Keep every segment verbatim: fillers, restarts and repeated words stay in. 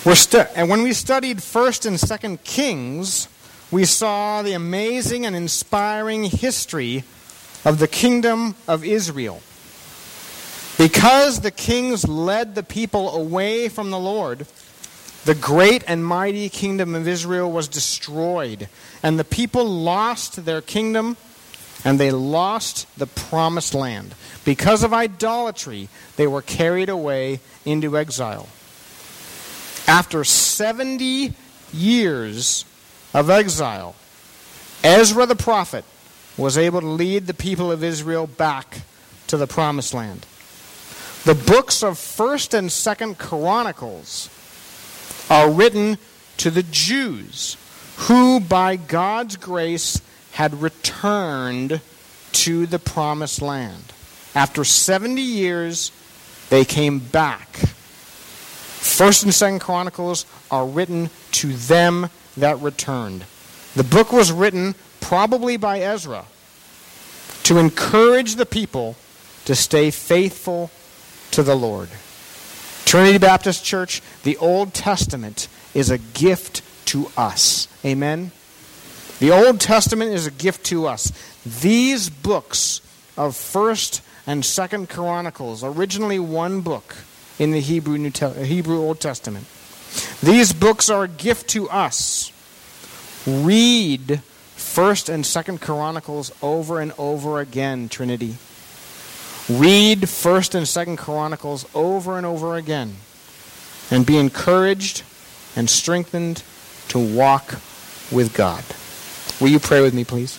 We're stu- and when we studied First and Second Kings, we saw the amazing and inspiring history of the kingdom of Israel. Because the kings led the people away from the Lord, the great and mighty kingdom of Israel was destroyed, and the people lost their kingdom, and they lost the promised land. Because of idolatry, they were carried away into exile. After seventy years of exile, Ezra the prophet was able to lead the people of Israel back to the promised land. The books of First and Second Chronicles are written to the Jews who, by God's grace, had returned to the promised land. After seventy years, they came back. First and Second Chronicles are written to them that returned. The book was written probably by Ezra to encourage the people to stay faithful to the Lord. Trinity Baptist Church, the Old Testament is a gift to us. Amen? The Old Testament is a gift to us. These books of First and Second Chronicles, originally one book in the Hebrew New Te- Hebrew Old Testament. These books are a gift to us. Read First and Second Chronicles over and over again, Trinity. Read First and Second Chronicles over and over again, and be encouraged and strengthened to walk with God. Will you pray with me, please?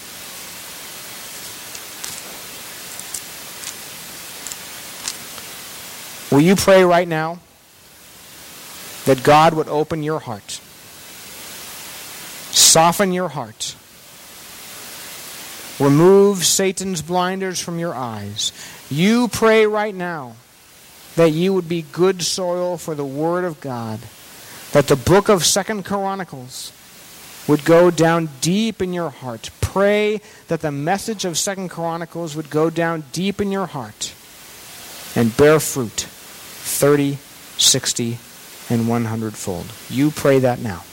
Will you pray right now that God would open your heart, soften your heart, remove Satan's blinders from your eyes? You pray right now that you would be good soil for the Word of God, that the book of Second Chronicles would go down deep in your heart. Pray that the message of Second Chronicles would go down deep in your heart and bear fruit thirty, sixty, and one hundred fold. You pray that now.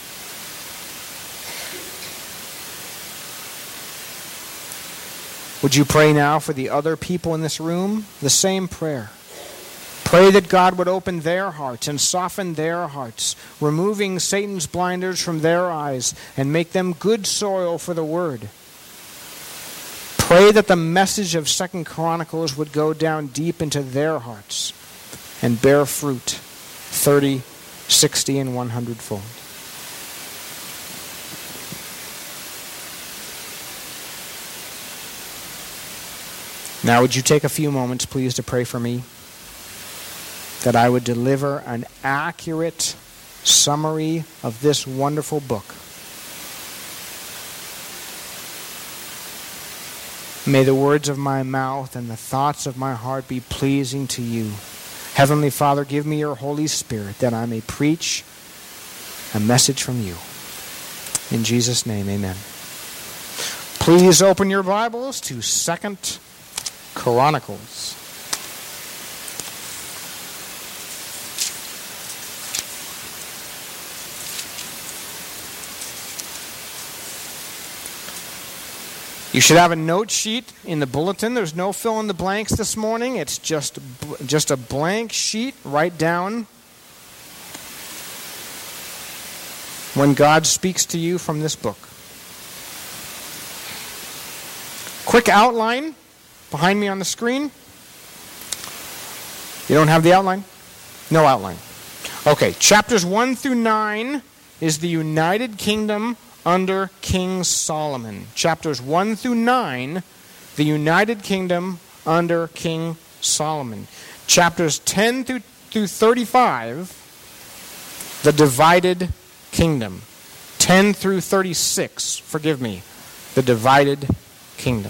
Would you pray now for the other people in this room? The same prayer. Pray that God would open their hearts and soften their hearts, removing Satan's blinders from their eyes and make them good soil for the Word. Pray that the message of Second Chronicles would go down deep into their hearts and bear fruit thirty, sixty, and one hundred fold. Now would you take a few moments, please, to pray for me, that I would deliver an accurate summary of this wonderful book. May the words of my mouth and the thoughts of my heart be pleasing to you. Heavenly Father, give me your Holy Spirit that I may preach a message from you. In Jesus' name, amen. Please open your Bibles to Second Chronicles. You should have a note sheet in the bulletin. There's no fill in the blanks this morning. It's just, just a blank sheet. Write down when God speaks to you from this book. Quick outline behind me on the screen. You don't have the outline? No outline. Okay, chapters one through nine is the United Kingdom under King Solomon. Chapters one through nine, the United Kingdom under King Solomon. Chapters ten through, through thirty-five, the divided kingdom. ten through thirty-six, forgive me, the divided kingdom.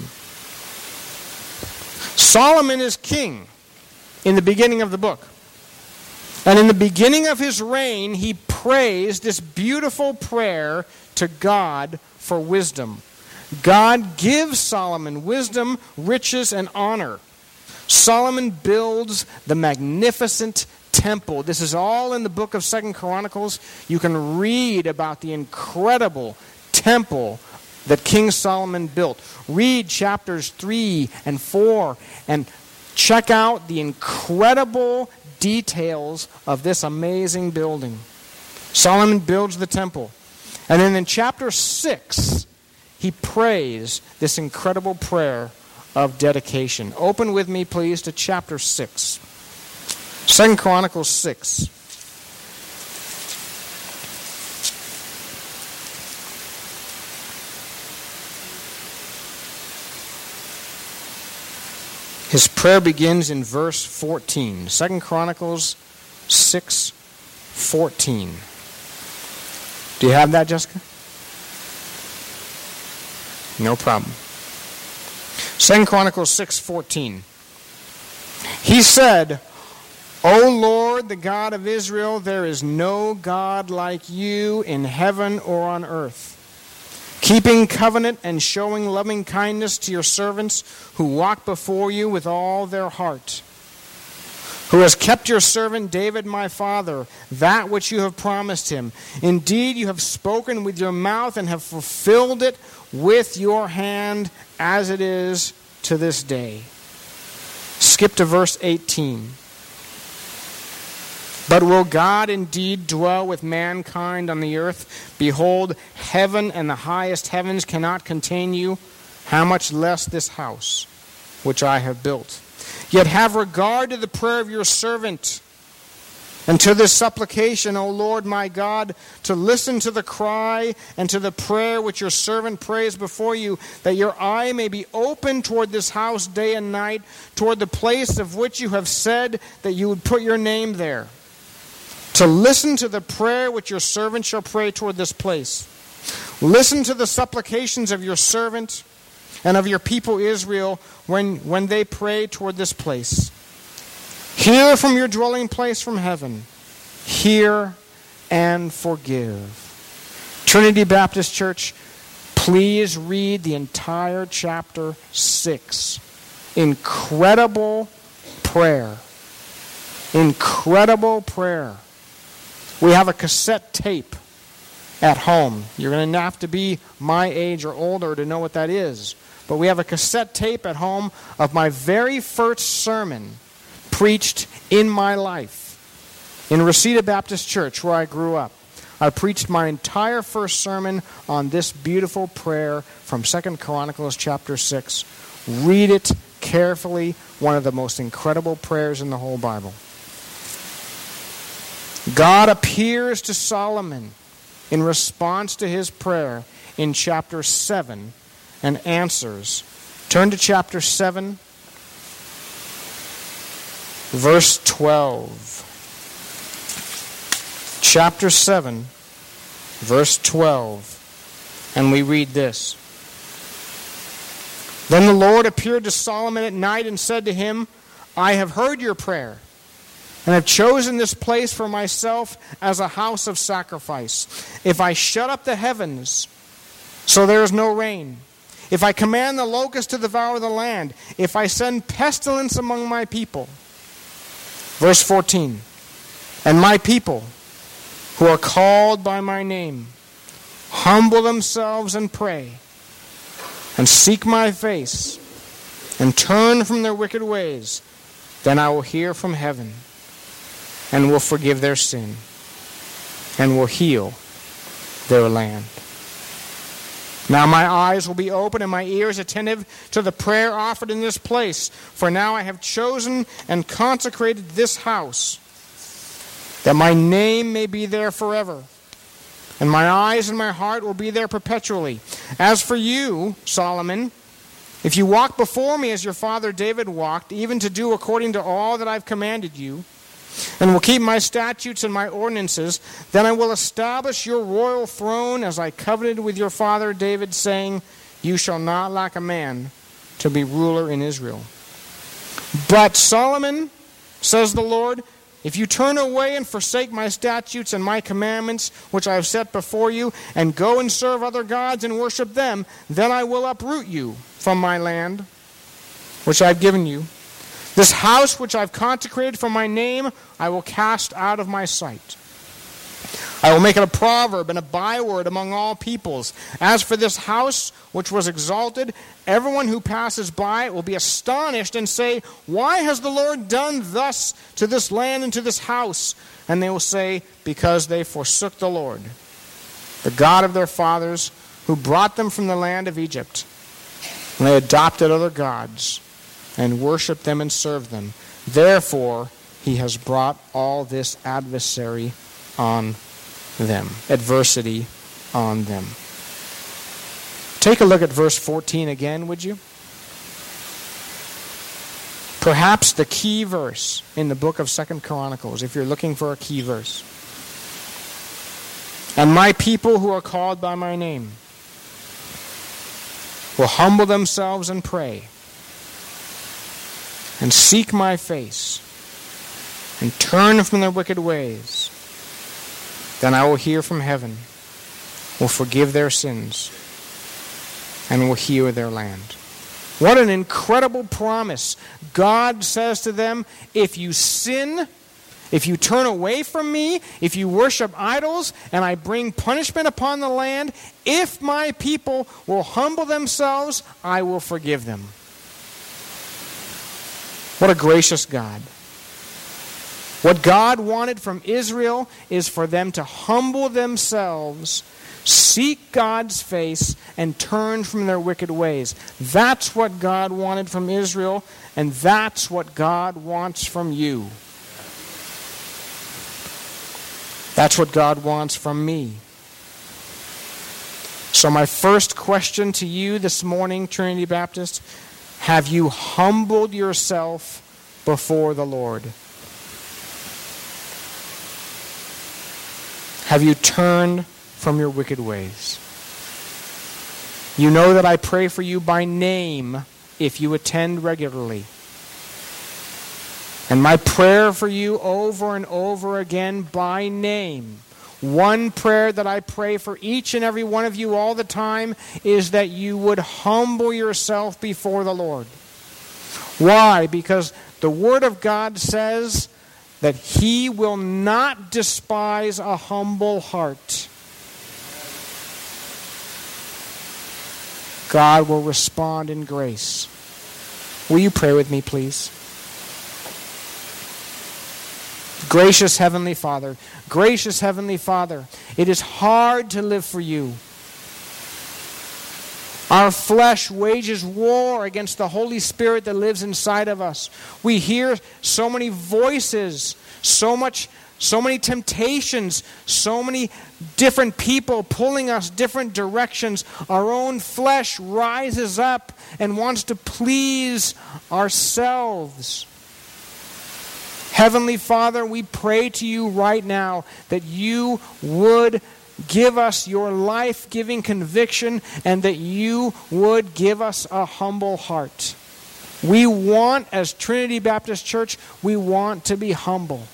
Solomon is king in the beginning of the book. And in the beginning of his reign, he prays this beautiful prayer to God for wisdom. God gives Solomon wisdom, riches, and honor. Solomon builds the magnificent temple. This is all in the book of Second Chronicles. You can read about the incredible temple that King Solomon built. Read chapters three and four and check out the incredible details of this amazing building. Solomon builds the temple. And then in chapter six, he prays this incredible prayer of dedication. Open with me, please, to chapter six. Second Chronicles six. His prayer begins in verse fourteen. Second Chronicles six fourteen. Do you have that, Jessica? No problem. Second Chronicles six fourteen. He said, O Lord, the God of Israel, there is no God like you in heaven or on earth, keeping covenant and showing loving kindness to your servants who walk before you with all their heart, who has kept your servant David my father, that which you have promised him. Indeed, you have spoken with your mouth and have fulfilled it with your hand as it is to this day. Skip to verse eighteen. But will God indeed dwell with mankind on the earth? Behold, heaven and the highest heavens cannot contain you. How much less this house which I have built? Yet have regard to the prayer of your servant and to this supplication, O Lord my God, to listen to the cry and to the prayer which your servant prays before you, that your eye may be open toward this house day and night, toward the place of which you have said that you would put your name there, to listen to the prayer which your servant shall pray toward this place. Listen to the supplications of your servant and of your people Israel when, when they pray toward this place. Hear from your dwelling place from heaven. Hear and forgive. Trinity Baptist Church, please read the entire chapter six. Incredible prayer. Incredible prayer. We have a cassette tape at home. You're going to have to be my age or older to know what that is. But we have a cassette tape at home of my very first sermon preached in my life in Reseda Baptist Church, where I grew up. I preached my entire first sermon on this beautiful prayer from Second Chronicles chapter six. Read it carefully. One of the most incredible prayers in the whole Bible. God appears to Solomon in response to his prayer in chapter seven and answers. Turn to chapter seven, verse twelve. Chapter seven, verse twelve. And we read this. Then the Lord appeared to Solomon at night and said to him, I have heard your prayer, and have chosen this place for myself as a house of sacrifice. If I shut up the heavens so there is no rain, if I command the locust to devour the land, if I send pestilence among my people. Verse fourteen, and my people who are called by my name humble themselves and pray and seek my face and turn from their wicked ways, then I will hear from heaven and will forgive their sin, and will heal their land. Now my eyes will be open and my ears attentive to the prayer offered in this place. For now I have chosen and consecrated this house, that my name may be there forever, and my eyes and my heart will be there perpetually. As for you, Solomon, if you walk before me as your father David walked, even to do according to all that I've commanded you, and will keep my statutes and my ordinances, then I will establish your royal throne as I covenanted with your father David, saying, you shall not lack a man to be ruler in Israel. But Solomon, says the Lord, if you turn away and forsake my statutes and my commandments, which I have set before you, and go and serve other gods and worship them, then I will uproot you from my land, which I have given you, This house which I've consecrated for my name, I will cast out of my sight. I will make it a proverb and a byword among all peoples. As for this house which was exalted, everyone who passes by it will be astonished and say, why has the Lord done thus to this land and to this house? And they will say, because they forsook the Lord, the God of their fathers, who brought them from the land of Egypt. And they adopted other gods and worshipped them and served them. Therefore, he has brought all this adversary on them, adversity on them. Take a look at verse fourteen again, would you? Perhaps the key verse in the book of Second Chronicles, if you're looking for a key verse. And my people who are called by my name will humble themselves and pray and seek my face and turn from their wicked ways. Then I will hear from heaven, will forgive their sins, and will heal their land. What an incredible promise. God says to them, if you sin, if you turn away from me, if you worship idols, and I bring punishment upon the land, if my people will humble themselves, I will forgive them. What a gracious God. What God wanted from Israel is for them to humble themselves, seek God's face, and turn from their wicked ways. That's what God wanted from Israel, and that's what God wants from you. That's what God wants from me. So my first question to you this morning, Trinity Baptist, have you humbled yourself before the Lord? Have you turned from your wicked ways? You know that I pray for you by name if you attend regularly. And my prayer for you over and over again by name, one prayer that I pray for each and every one of you all the time, is that you would humble yourself before the Lord. Why? Because the Word of God says that He will not despise a humble heart. God will respond in grace. Will you pray with me, please? Gracious Heavenly Father, gracious Heavenly Father, it is hard to live for you. Our flesh wages war against the Holy Spirit that lives inside of us. We hear so many voices, so much, so many temptations, so many different people pulling us different directions. Our own flesh rises up and wants to please ourselves. Heavenly Father, we pray to you right now that you would give us your life-giving conviction and that you would give us a humble heart. We want, as Trinity Baptist Church, we want to be humble.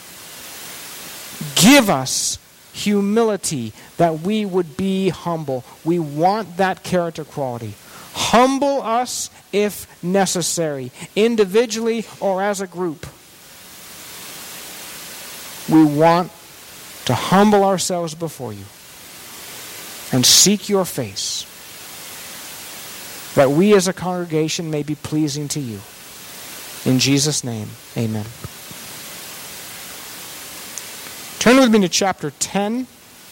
Give us humility that we would be humble. We want that character quality. Humble us if necessary, individually or as a group. We want to humble ourselves before you and seek your face, that we as a congregation may be pleasing to you. In Jesus' name, amen. Turn with me to chapter ten.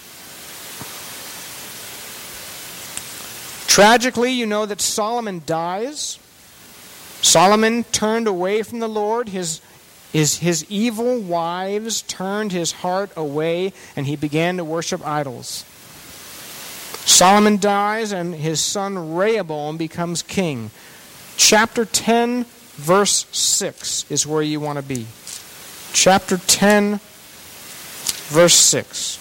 Tragically, you know that Solomon dies. Solomon turned away from the Lord. His His, his evil wives turned his heart away, and he began to worship idols. Solomon dies, and his son Rehoboam becomes king. Chapter ten, verse six is where you want to be. Chapter ten, verse six.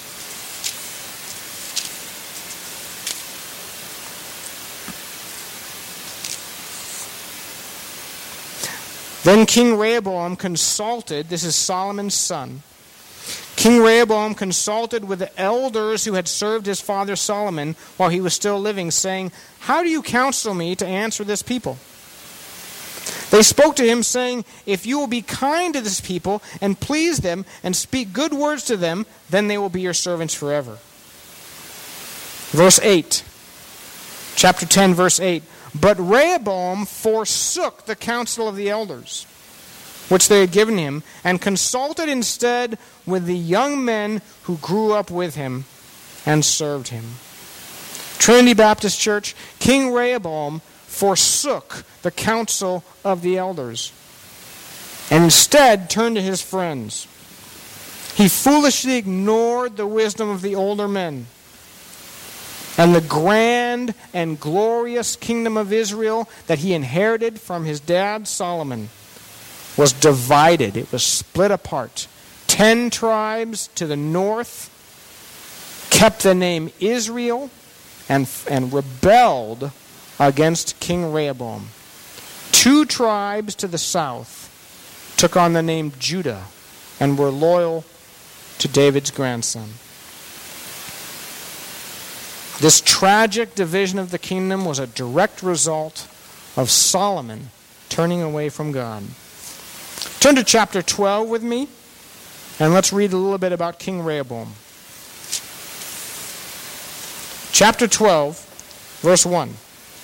Then King Rehoboam consulted, this is Solomon's son, King Rehoboam consulted with the elders who had served his father Solomon while he was still living, saying, how do you counsel me to answer this people? They spoke to him, saying, "If you will be kind to this people and please them and speak good words to them, then they will be your servants forever." Verse eight. Chapter ten, verse eight. But Rehoboam forsook the counsel of the elders, which they had given him, and consulted instead with the young men who grew up with him and served him. Trinity Baptist Church, King Rehoboam forsook the counsel of the elders and instead turned to his friends. He foolishly ignored the wisdom of the older men. And the grand and glorious kingdom of Israel that he inherited from his dad Solomon was divided. It was split apart. Ten tribes to the north kept the name Israel and, and rebelled against King Rehoboam. Two tribes to the south took on the name Judah and were loyal to David's grandson. This tragic division of the kingdom was a direct result of Solomon turning away from God. Turn to chapter twelve with me, and let's read a little bit about King Rehoboam. Chapter twelve, verse one.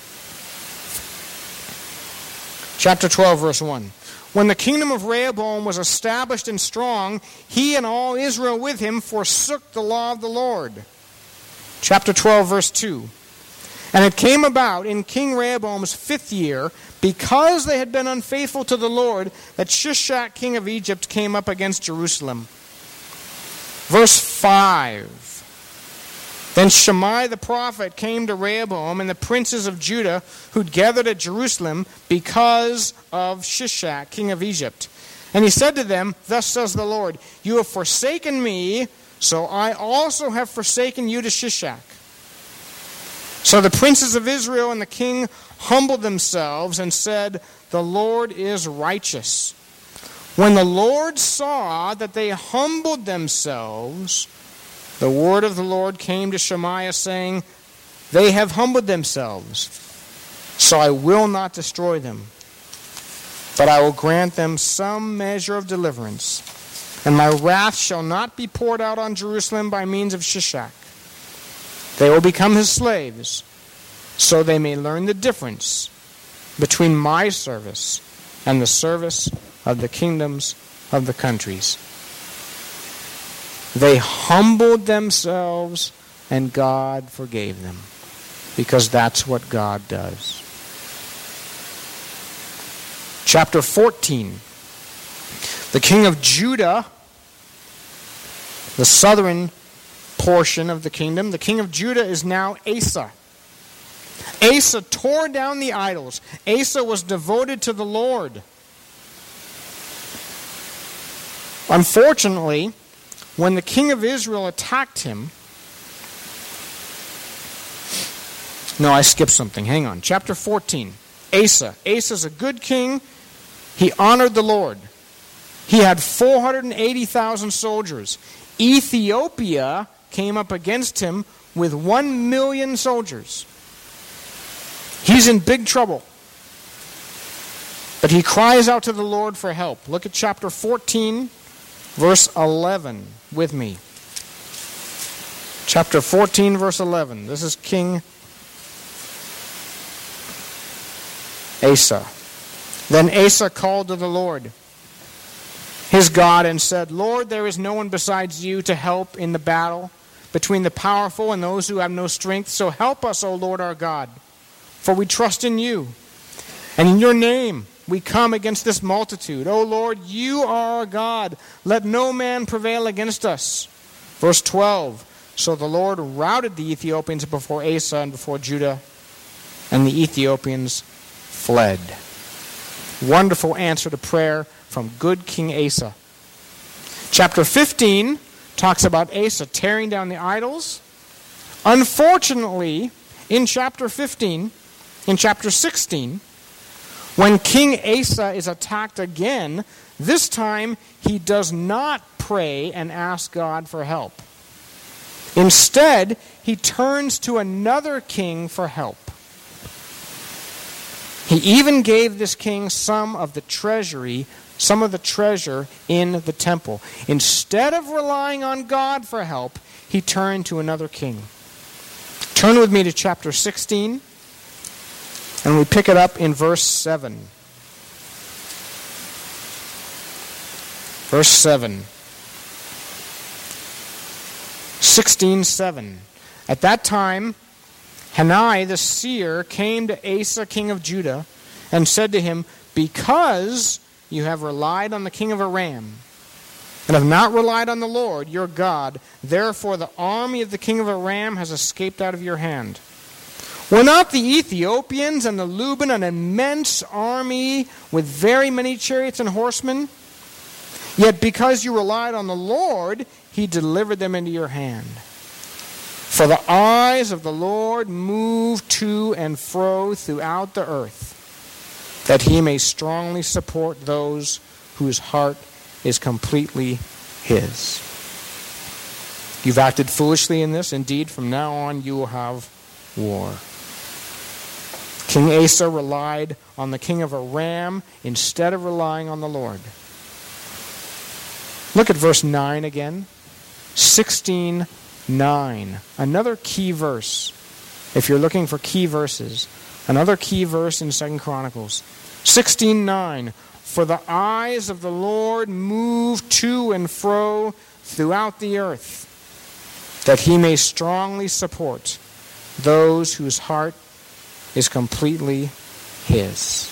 Chapter twelve, verse one. When the kingdom of Rehoboam was established and strong, he and all Israel with him forsook the law of the Lord. Chapter twelve, verse two. And it came about in King Rehoboam's fifth year, because they had been unfaithful to the Lord, that Shishak, king of Egypt, came up against Jerusalem. Verse five. Then Shimei the prophet came to Rehoboam and the princes of Judah who'd gathered at Jerusalem because of Shishak, king of Egypt. And he said to them, "Thus says the Lord, you have forsaken me, so I also have forsaken you to Shishak." So the princes of Israel and the king humbled themselves and said, "The Lord is righteous." When the Lord saw that they humbled themselves, the word of the Lord came to Shemaiah, saying, "They have humbled themselves, so I will not destroy them, but I will grant them some measure of deliverance, and my wrath shall not be poured out on Jerusalem by means of Shishak. They will become his slaves, so they may learn the difference between my service and the service of the kingdoms of the countries." They humbled themselves, and God forgave them, because that's what God does. Chapter fourteen. The king of Judah, the southern portion of the kingdom, the king of Judah is now Asa. Asa tore down the idols. Asa was devoted to the Lord. Unfortunately, when the king of Israel attacked him... No, I skipped something. Hang on. Chapter fourteen. Asa. Asa's a good king. He honored the Lord. He had four hundred eighty thousand soldiers. Ethiopia came up against him with one million soldiers. He's in big trouble. But he cries out to the Lord for help. Look at chapter fourteen, verse eleven with me. Chapter fourteen, verse eleven. This is King Asa. Then Asa called to the Lord, his God, and said, "Lord, there is no one besides you to help in the battle between the powerful and those who have no strength. So help us, O Lord our God, for we trust in you. And in your name we come against this multitude. O Lord, you are our God. Let no man prevail against us." Verse twelve. So the Lord routed the Ethiopians before Asa and before Judah, and the Ethiopians fled. Wonderful answer to prayer from good King Asa. Chapter fifteen talks about Asa tearing down the idols. Unfortunately, in chapter fifteen, in chapter sixteen, when King Asa is attacked again, this time he does not pray and ask God for help. Instead, he turns to another king for help. He even gave this king some of the treasury, some of the treasure in the temple. Instead of relying on God for help, he turned to another king. Turn with me to chapter sixteen, and we pick it up in verse seven. Verse seven. sixteen seven. At that time, Hanani the seer came to Asa king of Judah and said to him, because you have relied on the king of Aram and have not relied on the Lord your God, therefore the army of the king of Aram has escaped out of your hand. Were not the Ethiopians and the Luban an immense army with very many chariots and horsemen? Yet because you relied on the Lord, he delivered them into your hand. For the eyes of the Lord move to and fro throughout the earth, that he may strongly support those whose heart is completely his. You've acted foolishly in this. Indeed, from now on you will have war. King Asa relied on the king of Aram instead of relying on the Lord. Look at verse nine again. sixteen nine. Another key verse. If you're looking for key verses, another key verse in Second Chronicles. sixteen nine. For the eyes of the Lord move to and fro throughout the earth, that he may strongly support those whose heart is completely his.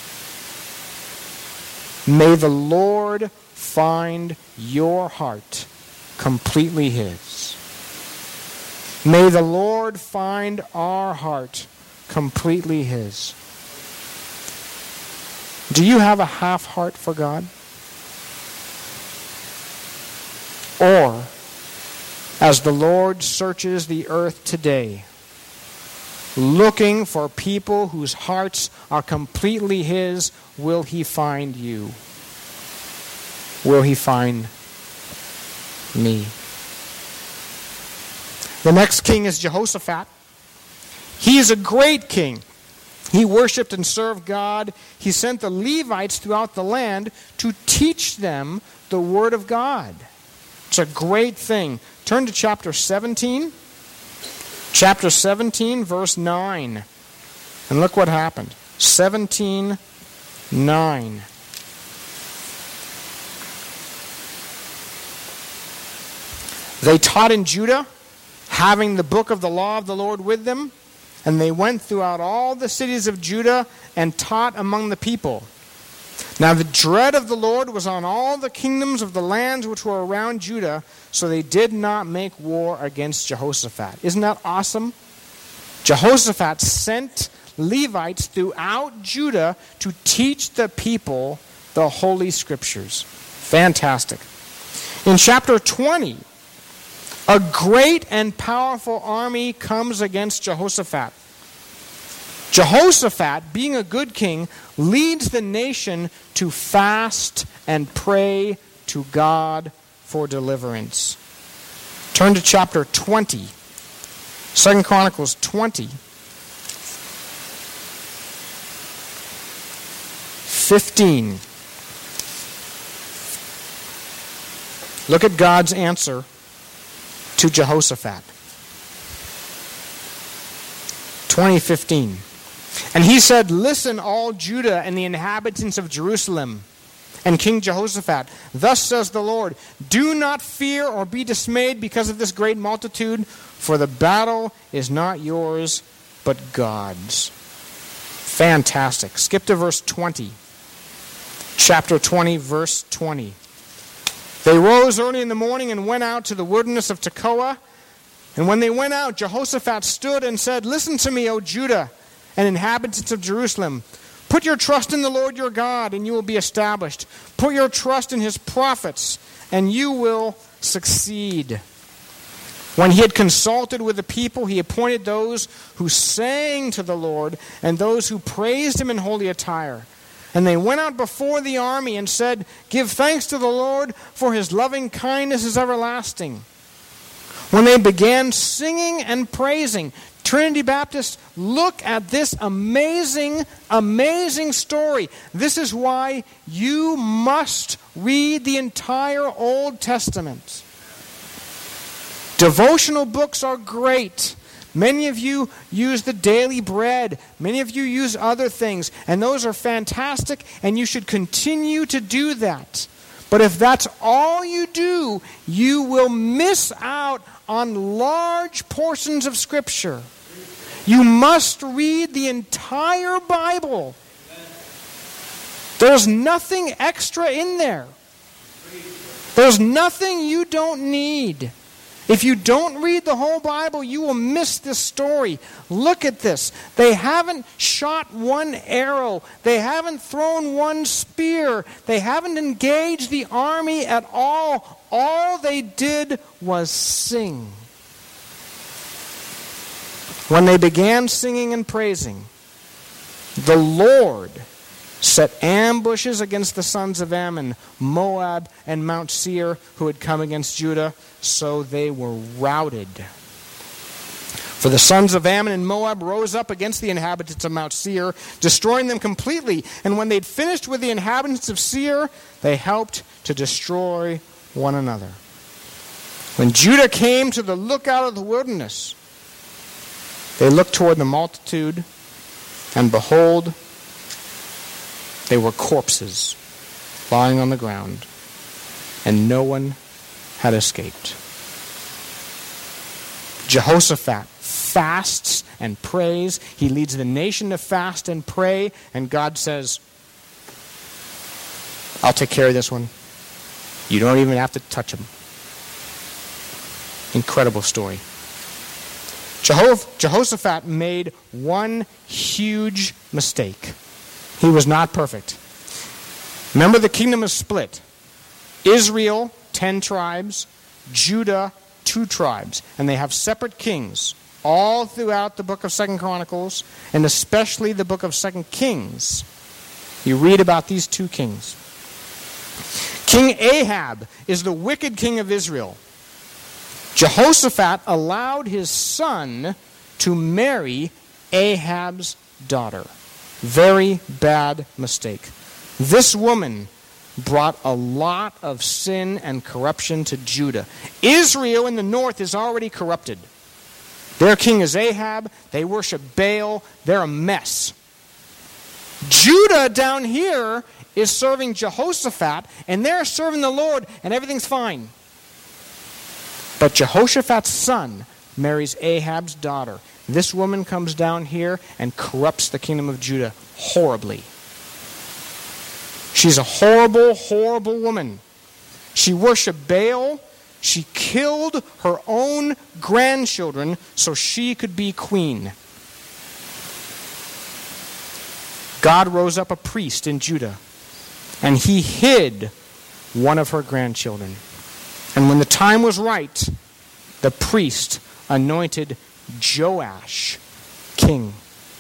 May the Lord find your heart completely his. May the Lord find our heart completely his. Do you have a half heart for God? Or, as the Lord searches the earth today, looking for people whose hearts are completely his, will he find you? Will he find me? The next king is Jehoshaphat. He is a great king. He worshipped and served God. He sent the Levites throughout the land to teach them the word of God. It's a great thing. Turn to chapter seventeen. Chapter seventeen, verse nine. And look what happened. seventeen nine. They taught in Judah, having the book of the law of the Lord with them, and they went throughout all the cities of Judah and taught among the people. Now the dread of the Lord was on all the kingdoms of the lands which were around Judah, so they did not make war against Jehoshaphat. Isn't that awesome? Jehoshaphat sent Levites throughout Judah to teach the people the Holy Scriptures. Fantastic. In chapter twenty, a great and powerful army comes against Jehoshaphat. Jehoshaphat, being a good king, leads the nation to fast and pray to God for deliverance. Turn to chapter twenty. Second Chronicles twenty. fifteen. Look at God's answer to Jehoshaphat. twenty fifteen. And he said, listen, all Judah and the inhabitants of Jerusalem, and King Jehoshaphat, thus says the Lord, do not fear or be dismayed because of this great multitude, for the battle is not yours, but God's. Fantastic. Skip to verse twenty. Chapter twenty, verse twenty. They rose early in the morning and went out to the wilderness of Tekoa. And when they went out, Jehoshaphat stood and said, listen to me, O Judah and inhabitants of Jerusalem. Put your trust in the Lord your God, and you will be established. Put your trust in his prophets, and you will succeed. When he had consulted with the people, he appointed those who sang to the Lord and those who praised him in holy attire. And they went out before the army and said, give thanks to the Lord, for his loving kindness is everlasting. When they began singing and praising, Trinity Baptist, look at this amazing, amazing story. This is why you must read the entire Old Testament. Devotional books are great. Many of you use the Daily Bread. Many of you use other things. And those are fantastic, and you should continue to do that. But if that's all you do, you will miss out on large portions of Scripture. You must read the entire Bible. There's nothing extra in there. There's nothing you don't need. If you don't read the whole Bible, you will miss this story. Look at this. They haven't shot one arrow. They haven't thrown one spear. They haven't engaged the army at all. All they did was sing. When they began singing and praising, the Lord set ambushes against the sons of Ammon, Moab, and Mount Seir, who had come against Judah, so they were routed. For the sons of Ammon and Moab rose up against the inhabitants of Mount Seir, destroying them completely. And when they'd finished with the inhabitants of Seir, they helped to destroy one another. When Judah came to the lookout of the wilderness, they looked toward the multitude, and behold, they were corpses lying on the ground, and no one had escaped. Jehoshaphat fasts and prays. He leads the nation to fast and pray, and God says, I'll take care of this one. You don't even have to touch him. Incredible story. Jehoshaphat made one huge mistake. He was not perfect. Remember, the kingdom is split. Israel, ten tribes. Judah, two tribes. And they have separate kings all throughout the book of Second Chronicles, and especially the book of Second Kings. You read about these two kings. King Ahab is the wicked king of Israel. Jehoshaphat allowed his son to marry Ahab's daughter. Very bad mistake. This woman brought a lot of sin and corruption to Judah. Israel in the north is already corrupted. Their king is Ahab. They worship Baal. They're a mess. Judah down here is serving Jehoshaphat, and they're serving the Lord, and everything's fine. But Jehoshaphat's son marries Ahab's daughter. This woman comes down here and corrupts the kingdom of Judah horribly. She's a horrible, horrible woman. She worshiped Baal. She killed her own grandchildren so she could be queen. God rose up a priest in Judah, and he hid one of her grandchildren. And when the time was right, the priest anointed Joash king.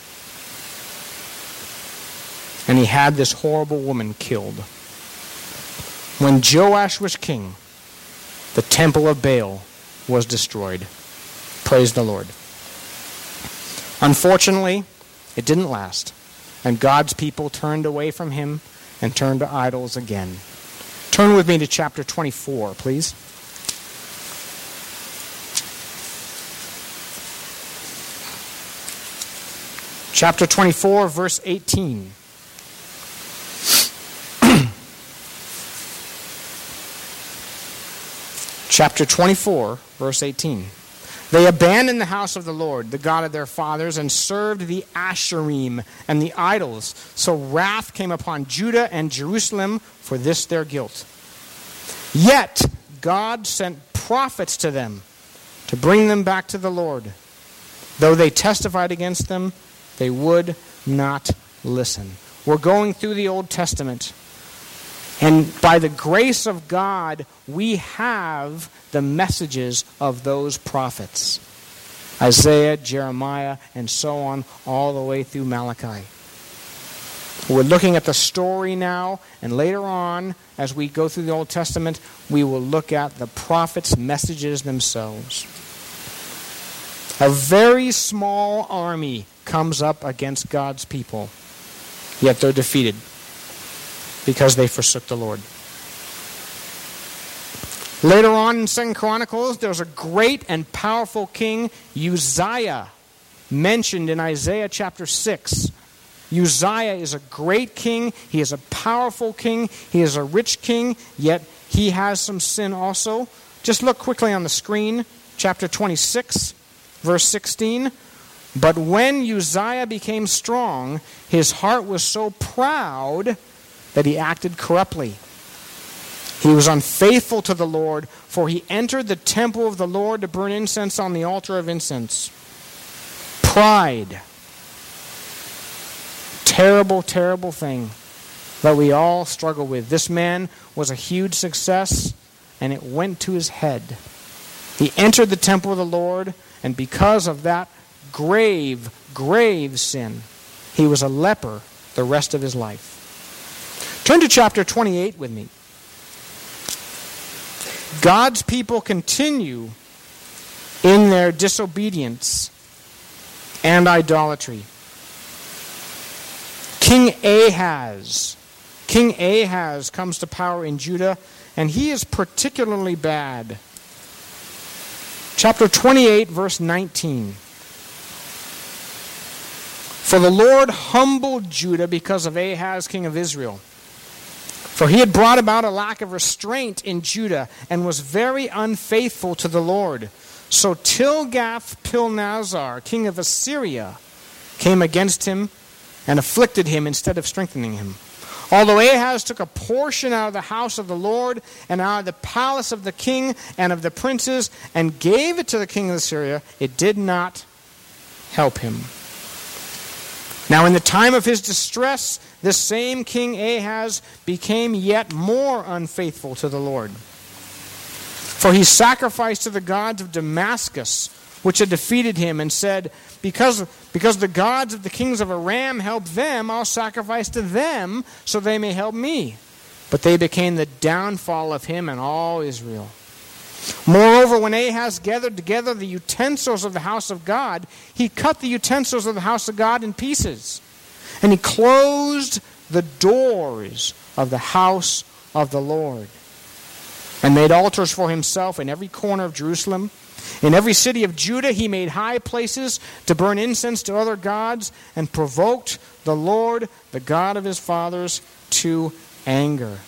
And he had this horrible woman killed. When Joash was king, the temple of Baal was destroyed. Praise the Lord. Unfortunately, it didn't last, and God's people turned away from him and turned to idols again. Turn with me to chapter twenty-four, please. Chapter twenty-four, verse eighteen. Chapter twenty-four, verse eighteen. They abandoned the house of the Lord, the God of their fathers, and served the Asherim and the idols. So wrath came upon Judah and Jerusalem for this their guilt. Yet God sent prophets to them to bring them back to the Lord. Though they testified against them, they would not listen. We're going through the Old Testament. And by the grace of God, we have the messages of those prophets. Isaiah, Jeremiah, and so on, all the way through Malachi. We're looking at the story now, and later on, as we go through the Old Testament, we will look at the prophets' messages themselves. A very small army comes up against God's people, yet they're defeated because they forsook the Lord. Later on in Second Chronicles, there's a great and powerful king, Uzziah, mentioned in Isaiah chapter six. Uzziah is a great king. He is a powerful king. He is a rich king, yet he has some sin also. Just look quickly on the screen, chapter twenty-six, verse sixteen. But when Uzziah became strong, his heart was so proud that he acted corruptly. He was unfaithful to the Lord, for he entered the temple of the Lord to burn incense on the altar of incense. Pride. Terrible, terrible thing that we all struggle with. This man was a huge success, and it went to his head. He entered the temple of the Lord, and because of that grave, grave sin, he was a leper the rest of his life. Turn to chapter twenty-eight with me. God's people continue in their disobedience and idolatry. King Ahaz. King Ahaz comes to power in Judah, and he is particularly bad. Chapter twenty-eight, verse nineteen. For the Lord humbled Judah because of Ahaz, king of Israel. For he had brought about a lack of restraint in Judah and was very unfaithful to the Lord. So Tilgath-Pilnazar, king of Assyria, came against him and afflicted him instead of strengthening him. Although Ahaz took a portion out of the house of the Lord and out of the palace of the king and of the princes and gave it to the king of Assyria, it did not help him. Now in the time of his distress, this same king Ahaz became yet more unfaithful to the Lord. For he sacrificed to the gods of Damascus, which had defeated him, and said, because, because the gods of the kings of Aram help them, I'll sacrifice to them so they may help me. But they became the downfall of him and all Israel. Moreover, when Ahaz gathered together the utensils of the house of God, he cut the utensils of the house of God in pieces. And he closed the doors of the house of the Lord, and made altars for himself in every corner of Jerusalem. In every city of Judah he made high places to burn incense to other gods, and provoked the Lord, the God of his fathers, to anger.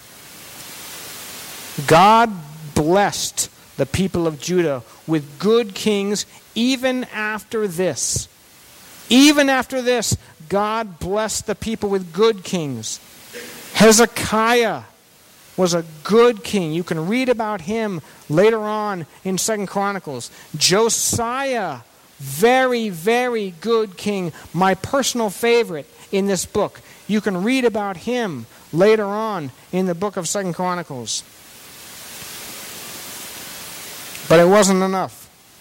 God blessed the people of Judah with good kings even after this. Even after this, God blessed the people with good kings. Hezekiah was a good king. You can read about him later on in Second Chronicles. Josiah, very, very good king. My personal favorite in this book. You can read about him later on in the book of Second Chronicles. But it wasn't enough.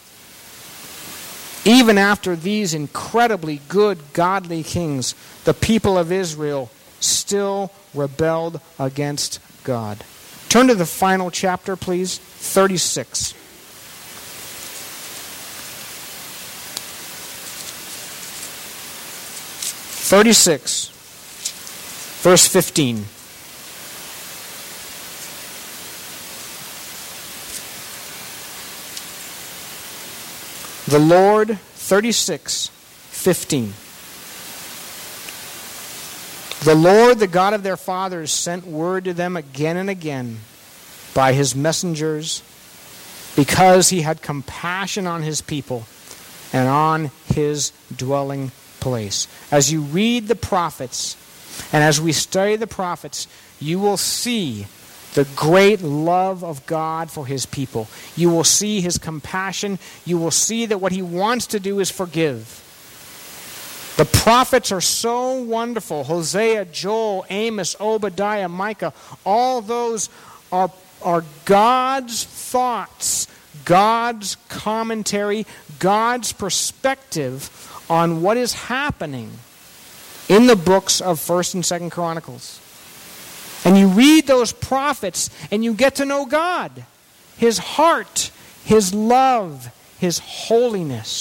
Even after these incredibly good, godly kings, the people of Israel still rebelled against God. Turn to the final chapter, please, thirty-six. thirty-six, verse fifteen. The Lord, thirty-six, fifteen. The Lord, the God of their fathers, sent word to them again and again by his messengers, because he had compassion on his people and on his dwelling place. As you read the prophets, and as we study the prophets, you will see the great love of God for his people. You will see his compassion. You will see that what he wants to do is forgive. The prophets are so wonderful. Hosea, Joel, Amos, Obadiah, Micah, all those are, are God's thoughts, God's commentary, God's perspective on what is happening in the books of First and Second Chronicles. And you read those prophets and you get to know God, his heart, his love, his holiness.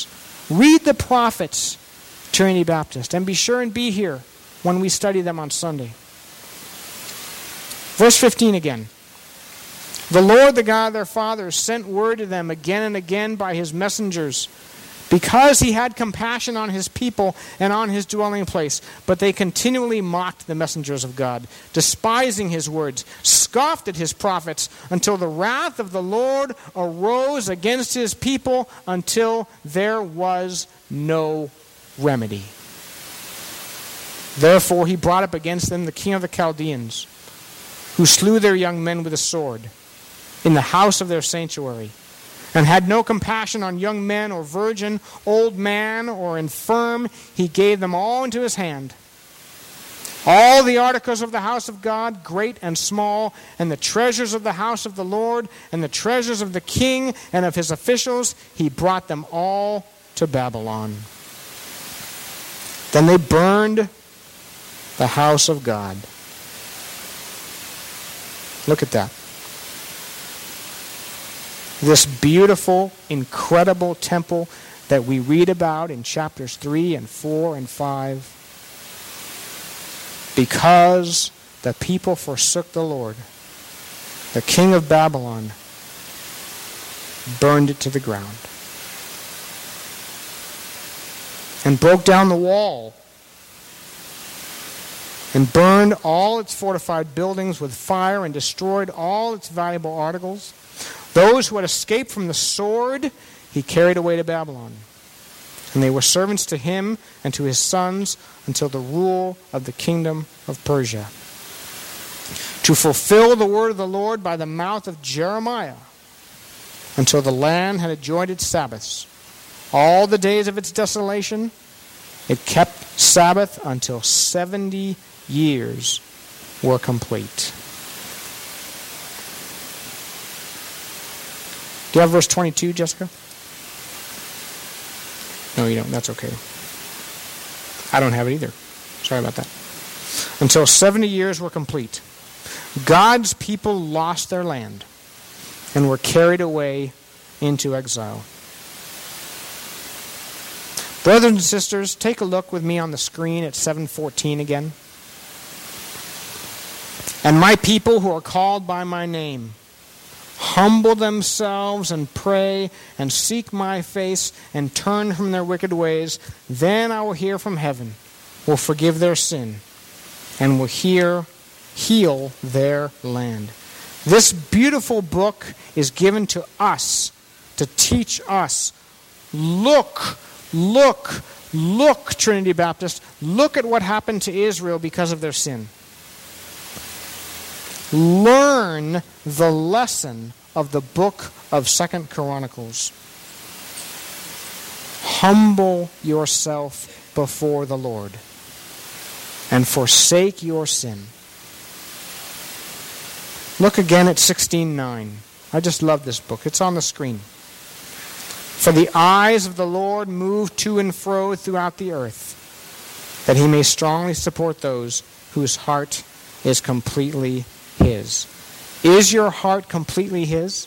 Read the prophets, Trinity Baptist, and be sure and be here when we study them on Sunday. Verse fifteen again. The Lord, the God of their fathers, sent word to them again and again by his messengers, because he had compassion on his people and on his dwelling place. But they continually mocked the messengers of God, despising his words, scoffed at his prophets, until the wrath of the Lord arose against his people, until there was no remedy. Therefore he brought up against them the king of the Chaldeans, who slew their young men with a sword in the house of their sanctuary, and had no compassion on young men or virgin, old man or infirm. He gave them all into his hand. All the articles of the house of God, great and small, and the treasures of the house of the Lord, and the treasures of the king and of his officials, he brought them all to Babylon. Then they burned the house of God. Look at that. This beautiful, incredible temple that we read about in chapters three and four and five. Because the people forsook the Lord, the king of Babylon burned it to the ground and broke down the wall and burned all its fortified buildings with fire and destroyed all its valuable articles. Those who had escaped from the sword, he carried away to Babylon. And they were servants to him and to his sons until the rule of the kingdom of Persia. To fulfill the word of the Lord by the mouth of Jeremiah, until the land had enjoyed its Sabbaths. All the days of its desolation, it kept Sabbath until seventy years were complete. Do you have verse twenty-two, Jessica? No, you don't. That's okay. I don't have it either. Sorry about that. Until seventy years were complete, God's people lost their land and were carried away into exile. Brothers and sisters, take a look with me on the screen at seven fourteen again. And my people who are called by my name humble themselves and pray and seek my face and turn from their wicked ways, then I will hear from heaven, will forgive their sin, and will hear, heal their land. This beautiful book is given to us to teach us. Look, look, look, Trinity Baptist, look at what happened to Israel because of their sin. Learn the lesson of the book of Second Chronicles. Humble yourself before the Lord and forsake your sin. Look again at sixteen nine. I just love this book. It's on the screen. For the eyes of the Lord move to and fro throughout the earth, that he may strongly support those whose heart is completely his. Is your heart completely his?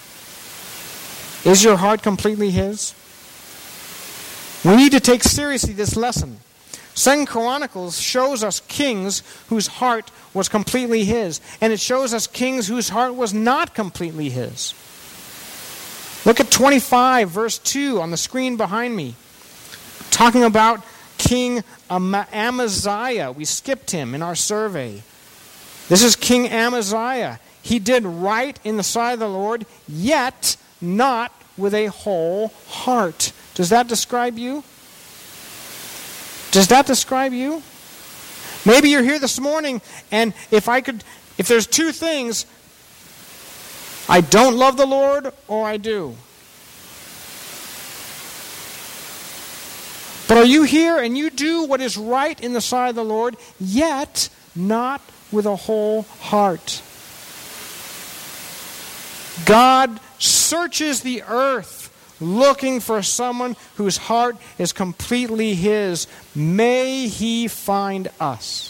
Is your heart completely his? We need to take seriously this lesson. Second Chronicles shows us kings whose heart was completely his, and it shows us kings whose heart was not completely his. Look at twenty-five, verse two on the screen behind me. Talking about King Amaziah. We skipped him in our survey. This is King Amaziah. He did right in the sight of the Lord, yet not with a whole heart. Does that describe you? Does that describe you? Maybe you're here this morning, and if I could, if there's two things, I don't love the Lord or I do. But are you here and you do what is right in the sight of the Lord, yet not with a whole heart? God searches the earth looking for someone whose heart is completely his. May he find us.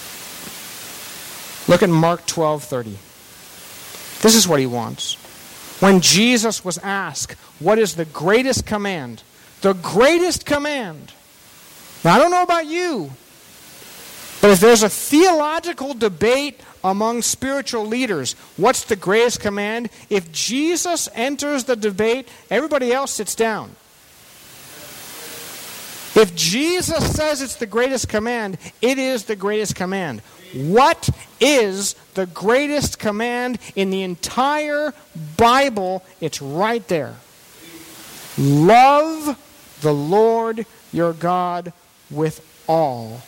Look at Mark twelve thirty. This is what he wants. When Jesus was asked, what is the greatest command? The greatest command. Now, I don't know about you, but if there's a theological debate among spiritual leaders, what's the greatest command? If Jesus enters the debate, everybody else sits down. If Jesus says it's the greatest command, it is the greatest command. What is the greatest command in the entire Bible? It's right there. Love the Lord your God with all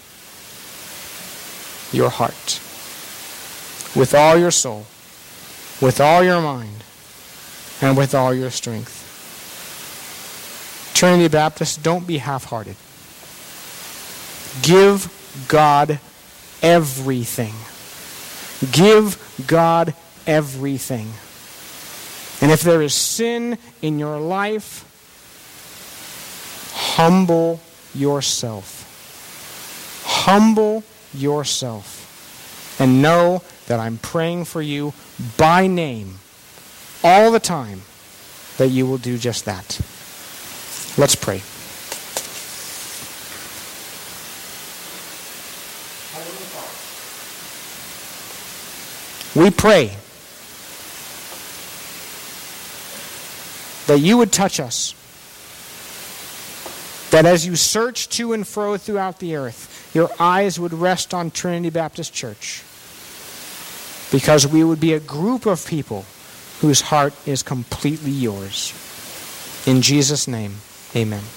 your heart, with all your soul, with all your mind, and with all your strength. Trinity Baptist, don't be half-hearted. Give God everything. Give God everything. And if there is sin in your life, humble yourself. Humble yourself. And know that I'm praying for you by name all the time that you will do just that. Let's pray. We pray that you would touch us, that as you search to and fro throughout the earth, your eyes would rest on Trinity Baptist Church, because we would be a group of people whose heart is completely yours. In Jesus' name, amen.